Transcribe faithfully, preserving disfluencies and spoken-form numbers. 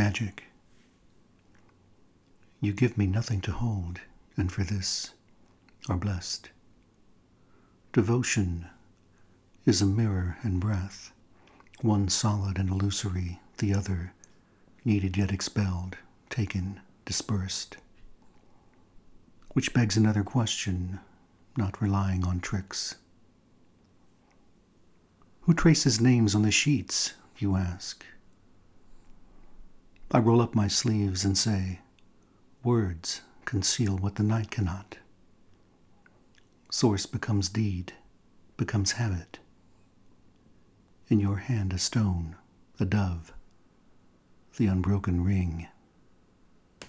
magic. You give me nothing to hold, and for this are blessed. Devotion is a mirror and breath, one solid and illusory, the other needed yet expelled, taken, dispersed. Which begs another question, not relying on tricks. Who traces names on the sheets, you ask? I roll up my sleeves and say, words conceal what the night cannot. Source becomes deed, becomes habit. In your hand a stone, a dove, the unbroken ring